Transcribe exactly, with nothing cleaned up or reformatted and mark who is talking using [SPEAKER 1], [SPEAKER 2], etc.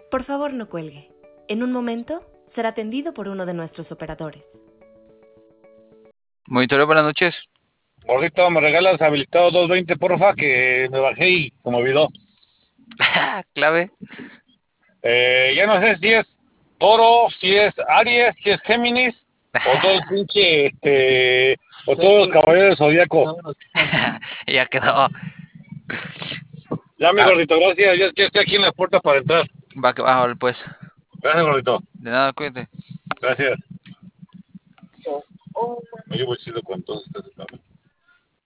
[SPEAKER 1] Por favor, no cuelgue. En un momento será atendido por uno de nuestros operadores.
[SPEAKER 2] Monitoreo, buenas noches.
[SPEAKER 3] Gordito, me regalas habilitado doscientos veinte, porfa, que me bajé y se me olvidó.
[SPEAKER 2] Clave.
[SPEAKER 3] Eh, ya no sé si es Toro, si es Aries, si es Géminis, o todo el pinche, este, o todo el caballero del zodiaco.
[SPEAKER 2] Ya quedó.
[SPEAKER 3] Ya, mi
[SPEAKER 2] Ah,
[SPEAKER 3] gordito, gracias. Ya, ya estoy aquí en las puertas para entrar.
[SPEAKER 2] va que va, pues.
[SPEAKER 3] Gracias, gordito.
[SPEAKER 2] De nada, cuídate.
[SPEAKER 3] Gracias. Oye, voy chido con todos ustedes.